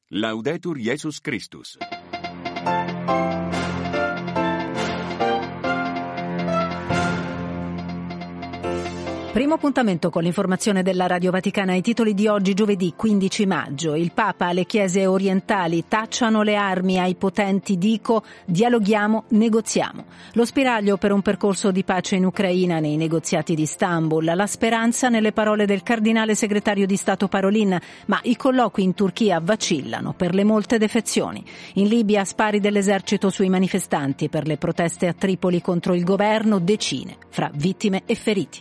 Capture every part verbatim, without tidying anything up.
Laudetur Jesus Christus. Primo appuntamento con l'informazione della Radio Vaticana. I titoli di oggi, giovedì quindici maggio. Il Papa alle chiese orientali: tacciano le armi ai potenti, dico, dialoghiamo, negoziamo. Lo spiraglio per un percorso di pace in Ucraina nei negoziati di Istanbul. La speranza nelle parole del cardinale segretario di Stato Parolin, ma i colloqui in Turchia vacillano per le molte defezioni. In Libia spari dell'esercito sui manifestanti per le proteste a Tripoli contro il governo, decine fra vittime e feriti.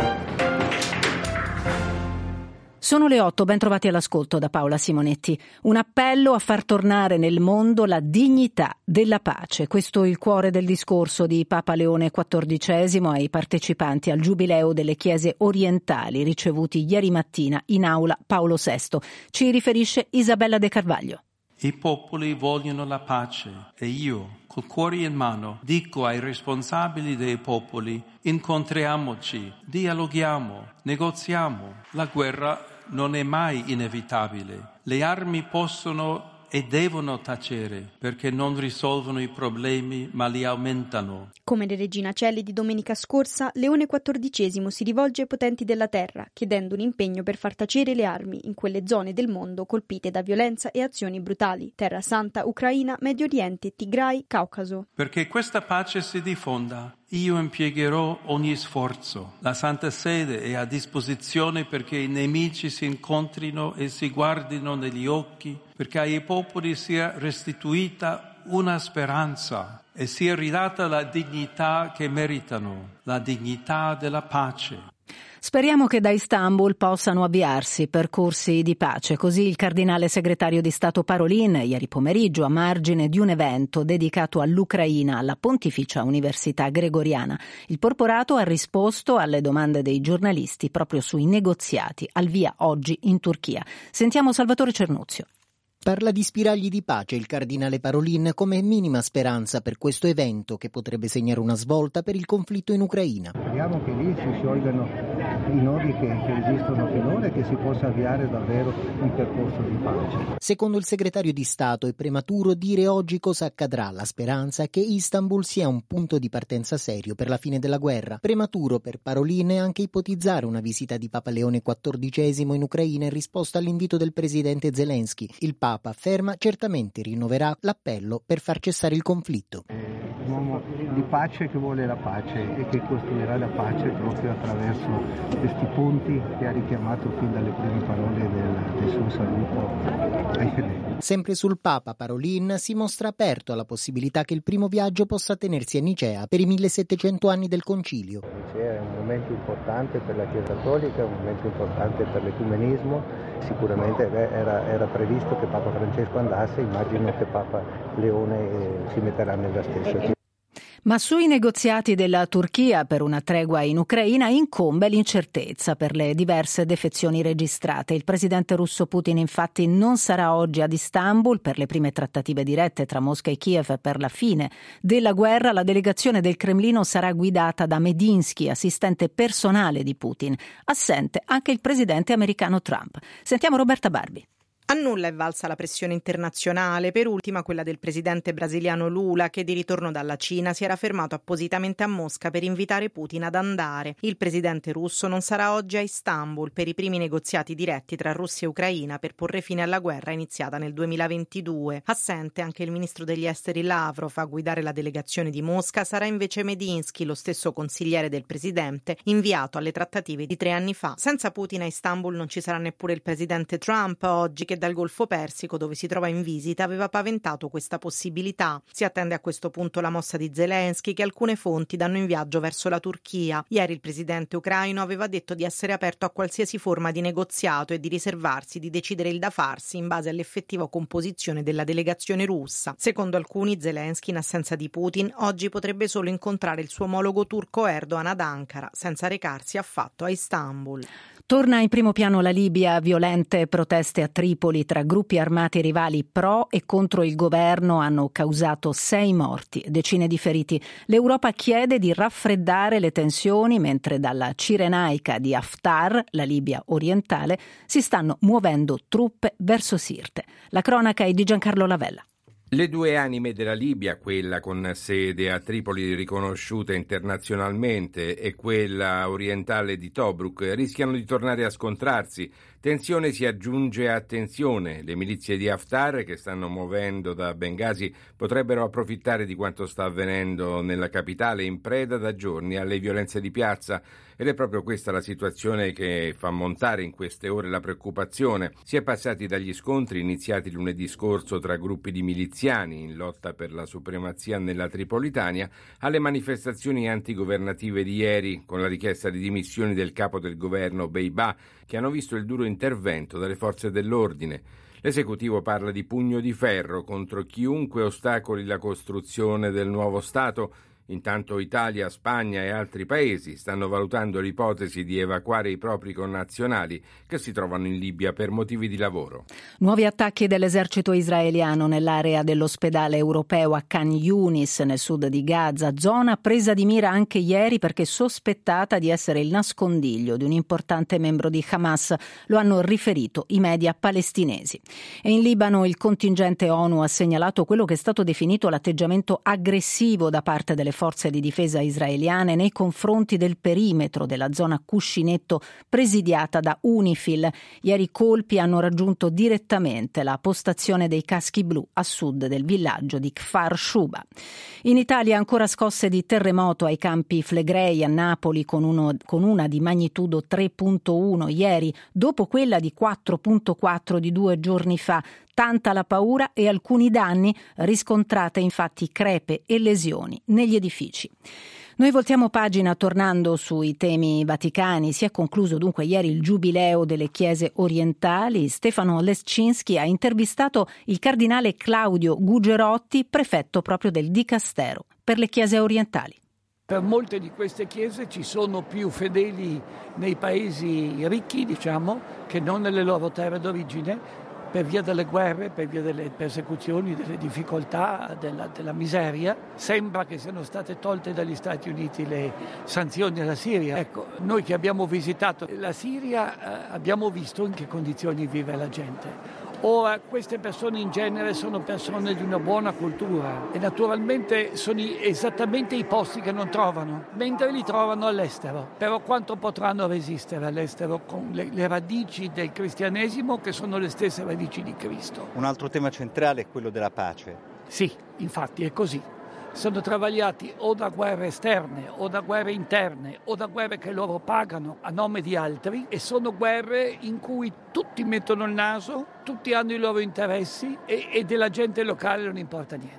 Sono le otto, ben trovati all'ascolto da Paola Simonetti. Un appello a far tornare nel mondo la dignità della pace. Questo è il cuore del discorso di Papa Leone quattordicesimo ai partecipanti al Giubileo delle Chiese orientali ricevuti ieri mattina in aula Paolo sesto. Ci riferisce Isabella De Carvalho. I popoli vogliono la pace e io, col cuore in mano, dico ai responsabili dei popoli: incontriamoci, dialoghiamo, negoziamo. La guerra non è mai inevitabile. Le armi possono e devono tacere perché non risolvono i problemi ma li aumentano. Come le Regina Coeli di domenica scorsa, Leone quattordicesimo si rivolge ai potenti della terra chiedendo un impegno per far tacere le armi in quelle zone del mondo colpite da violenza e azioni brutali: Terra Santa, Ucraina, Medio Oriente, Tigray, Caucaso. Perché questa pace si diffonda, io impiegherò ogni sforzo. La Santa Sede è a disposizione perché i nemici si incontrino e si guardino negli occhi, perché ai popoli sia restituita una speranza e sia ridata la dignità che meritano, la dignità della pace. Speriamo che da Istanbul possano avviarsi percorsi di pace, così il cardinale segretario di Stato Parolin ieri pomeriggio a margine di un evento dedicato all'Ucraina alla Pontificia Università Gregoriana. Il porporato ha risposto alle domande dei giornalisti proprio sui negoziati al via oggi in Turchia. Sentiamo Salvatore Cernuzio. Parla di spiragli di pace il cardinale Parolin come minima speranza per questo evento che potrebbe segnare una svolta per il conflitto in Ucraina. Speriamo che lì si sciolgano i nodi che, che esistono finora e che si possa avviare davvero un percorso di pace. Secondo il segretario di Stato è prematuro dire oggi cosa accadrà. La speranza è che Istanbul sia un punto di partenza serio per la fine della guerra. Prematuro per Parolin è anche ipotizzare una visita di Papa Leone quattordicesimo in Ucraina in risposta all'invito del presidente Zelensky. Il Papa afferma certamente rinnoverà l'appello per far cessare il conflitto. Un uomo di pace che vuole la pace e che costruirà la pace proprio attraverso questi punti che ha richiamato fin dalle prime parole del, del suo saluto ai fedeli. Sempre sul Papa, Parolin si mostra aperto alla possibilità che il primo viaggio possa tenersi a Nicea per i millesettecento anni del Concilio. Nicea è un momento importante per la Chiesa Cattolica, un momento importante per l'ecumenismo. Sicuramente era, era previsto che Papa Francesco andasse, immagino che Papa Leone eh, si metterà nella stessa. Ma sui negoziati della Turchia per una tregua in Ucraina incombe l'incertezza per le diverse defezioni registrate. Il presidente russo Putin infatti non sarà oggi ad Istanbul per le prime trattative dirette tra Mosca e Kiev per la fine della guerra. La delegazione del Cremlino sarà guidata da Medinsky, assistente personale di Putin. Assente anche il presidente americano Trump. Sentiamo Roberta Barbi. A nulla è valsa la pressione internazionale, per ultima quella del presidente brasiliano Lula, che di ritorno dalla Cina si era fermato appositamente a Mosca per invitare Putin ad andare. Il presidente russo non sarà oggi a Istanbul per i primi negoziati diretti tra Russia e Ucraina per porre fine alla guerra iniziata nel duemilaventidue. Assente anche il ministro degli esteri Lavrov. A guidare la delegazione di Mosca sarà invece Medinsky, lo stesso consigliere del presidente, inviato alle trattative di tre anni fa. Senza Putin a Istanbul non ci sarà neppure il presidente Trump oggi, che dal Golfo Persico, dove si trova in visita, aveva paventato questa possibilità. Si attende a questo punto la mossa di Zelensky, che alcune fonti danno in viaggio verso la Turchia. Ieri il presidente ucraino aveva detto di essere aperto a qualsiasi forma di negoziato e di riservarsi di decidere il da farsi in base all'effettiva composizione della delegazione russa. Secondo alcuni, Zelensky, in assenza di Putin, oggi potrebbe solo incontrare il suo omologo turco Erdogan ad Ankara, senza recarsi affatto a Istanbul. Torna in primo piano la Libia, violente proteste a Tripoli tra gruppi armati rivali pro e contro il governo hanno causato sei morti, decine di feriti. L'Europa chiede di raffreddare le tensioni mentre dalla Cirenaica di Haftar, la Libia orientale, si stanno muovendo truppe verso Sirte. La cronaca è di Giancarlo Lavella. Le due anime della Libia, quella con sede a Tripoli riconosciuta internazionalmente e quella orientale di Tobruk, rischiano di tornare a scontrarsi. Tensione si aggiunge a tensione. Le milizie di Haftar, che stanno muovendo da Bengasi, potrebbero approfittare di quanto sta avvenendo nella capitale, in preda da giorni alle violenze di piazza. Ed è proprio questa la situazione che fa montare in queste ore la preoccupazione. Si è passati dagli scontri iniziati lunedì scorso tra gruppi di miliziani in lotta per la supremazia nella Tripolitania alle manifestazioni antigovernative di ieri, con la richiesta di dimissioni del capo del governo Beibah, che hanno visto il duro intervento delle forze dell'ordine. L'esecutivo parla di pugno di ferro contro chiunque ostacoli la costruzione del nuovo Stato. Intanto Italia, Spagna e altri paesi stanno valutando l'ipotesi di evacuare i propri connazionali che si trovano in Libia per motivi di lavoro. Nuovi attacchi dell'esercito israeliano nell'area dell'ospedale europeo a Khan Yunis, nel sud di Gaza, zona presa di mira anche ieri perché sospettata di essere il nascondiglio di un importante membro di Hamas. Lo hanno riferito i media palestinesi. E in Libano il contingente ONU ha segnalato quello che è stato definito l'atteggiamento aggressivo da parte delle forze di difesa israeliane nei confronti del perimetro della zona cuscinetto presidiata da UNIFIL. Ieri colpi hanno raggiunto direttamente la postazione dei caschi blu a sud del villaggio di Kfar Shuba. In Italia ancora scosse di terremoto ai campi Flegrei a Napoli con, uno, con una di magnitudo tre virgola uno ieri, dopo quella di quattro virgola quattro di due giorni fa. Tanta la paura e alcuni danni, riscontrate infatti crepe e lesioni negli edifici. Noi voltiamo pagina tornando sui temi vaticani. Si è concluso dunque ieri il giubileo delle chiese orientali. Stefano Leszczynski ha intervistato il cardinale Claudio Gugerotti, prefetto proprio del Dicastero per le chiese orientali. Per molte di queste chiese ci sono più fedeli nei paesi ricchi, diciamo, che non nelle loro terre d'origine, per via delle guerre, per via delle persecuzioni, delle difficoltà, della, della miseria. Sembra che siano state tolte dagli Stati Uniti le sanzioni alla Siria. Ecco, noi che abbiamo visitato la Siria eh, abbiamo visto in che condizioni vive la gente. Ora, queste persone in genere sono persone di una buona cultura e naturalmente sono esattamente i posti che non trovano, mentre li trovano all'estero. Però quanto potranno resistere all'estero con le, le radici del cristianesimo che sono le stesse radici di Cristo? Un altro tema centrale è quello della pace. Sì, infatti è così. Sono travagliati o da guerre esterne o da guerre interne o da guerre che loro pagano a nome di altri, e sono guerre in cui tutti mettono il naso, tutti hanno i loro interessi e, e della gente locale non importa niente.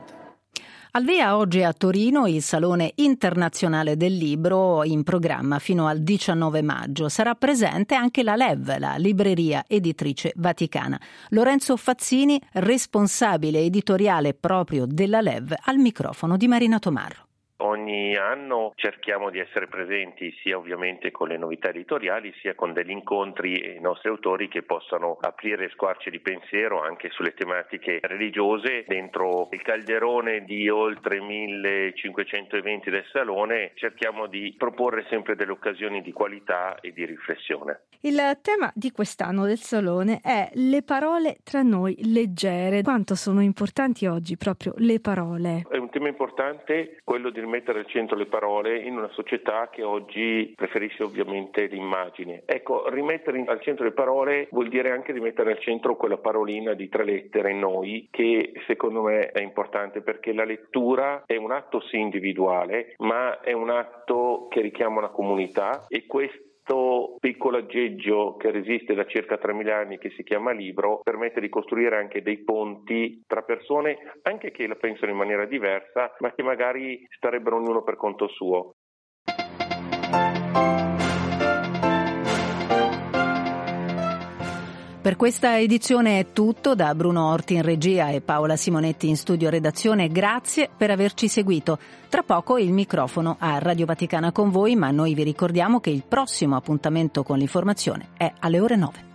Al via oggi a Torino il Salone Internazionale del Libro, in programma fino al diciannove maggio. Sarà presente anche la LEV, la Libreria Editrice Vaticana. Lorenzo Fazzini, responsabile editoriale proprio della LEV, al microfono di Marina Tomarro. Ogni anno cerchiamo di essere presenti sia ovviamente con le novità editoriali sia con degli incontri e i nostri autori che possano aprire squarci di pensiero anche sulle tematiche religiose. Dentro il calderone di oltre millecinquecento eventi del Salone cerchiamo di proporre sempre delle occasioni di qualità e di riflessione. Il tema di quest'anno del Salone è le parole tra noi leggere. Quanto sono importanti oggi proprio le parole? È un tema importante quello di mettere al centro le parole in una società che oggi preferisce ovviamente l'immagine. Ecco, rimettere al centro le parole vuol dire anche rimettere al centro quella parolina di tre lettere, noi, che secondo me è importante perché la lettura è un atto sì individuale, ma è un atto che richiama una comunità, e questo Questo piccolo aggeggio che resiste da circa tremila anni, che si chiama libro, permette di costruire anche dei ponti tra persone anche che la pensano in maniera diversa, ma che magari starebbero ognuno per conto suo. Per Per questa edizione è tutto, da Bruno Orti in regia e Paola Simonetti in studio redazione. Grazie per averci seguito. Tra poco il microfono a Radio Vaticana con voi, ma noi vi ricordiamo che il prossimo appuntamento con l'informazione è alle ore nove.